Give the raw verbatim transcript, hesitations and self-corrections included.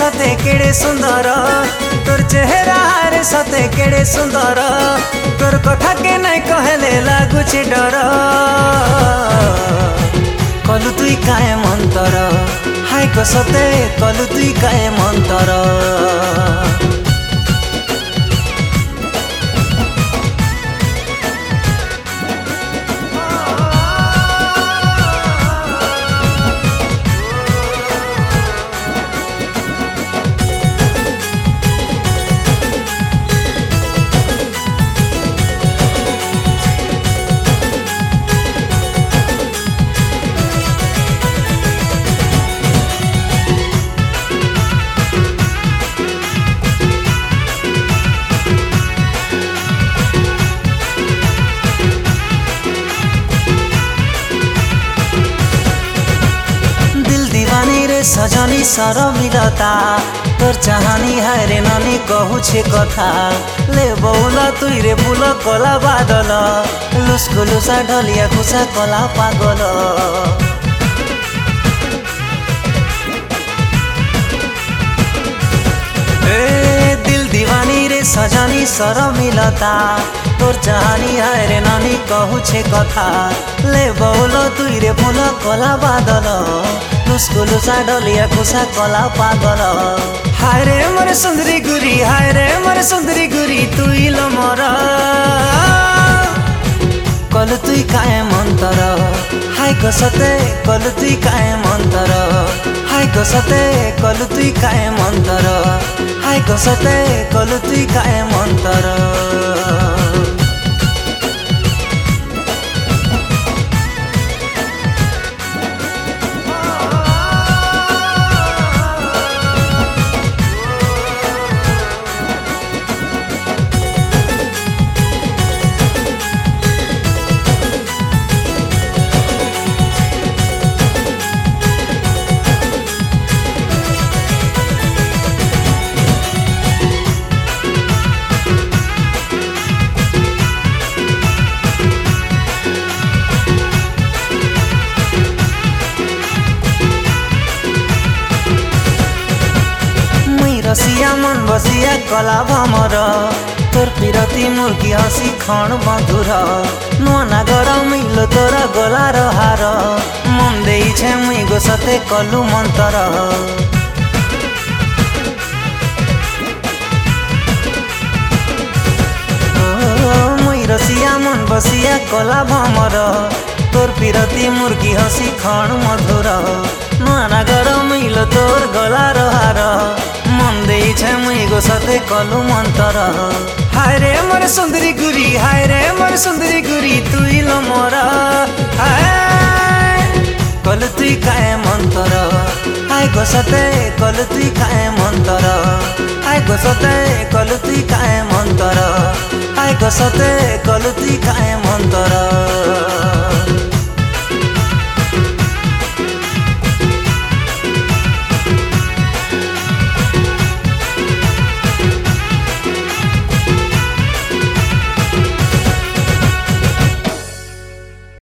सते केड़े सुंदर तोर चेहरा रे सते केड़े सुंदर तोर कथा के नहीं कहले लागुचे डर कलु तुई काए मंतर हाय को सते कलु तुई काए मंतर सजनी सर मिलता तोर चाहनी है रे ननी कहू छे कथा ले बउला तुई रे फूल कला बादल लुस्कु लुसा ढलिया खुसा कला पागल ए दिल दीवानी रे सजनी सर मिलता तोर चाहनी है रे ननी कहू छे कथा ले बउला तुई रे फूल कला बादल लुस्कुलु सा ढलिया खुसा कला पागल हाय रे मोर सुंदरी गुरी हाय रे मोर सुंदरी गुरी तुई लो मोर कलु तुई काए मंतर हाय को सते कलु तुई काए मंतर हाय को सते कलु तुई काए मंतर हाय को सते कलु तुई काए मंतर रसिया मन बसिया कला भमर तोर पिरती मुर्गी हसी खण मधुर नुआ नागर मिल तोर गलार हार मन देई छे मुई गो सते कलु मंतर मुई रसिया मन बसिया कला भमर तोर पिरती मुर्गी हसी खण मधुर नुआ नागर मिल तोर गलार हार मन देई छे मुई गो सते कलु मंतर हाय रे मोर सुंदरी गुरी हाय रे मोर सुंदरी गुरी तुई लो मोर हाय कलु तुई काए मंतर हाय गो सते कलु तुई काए मंतर हाय गो सते कलु तुई काए मंतर हाय गो सते कलु तुई काए मंतर।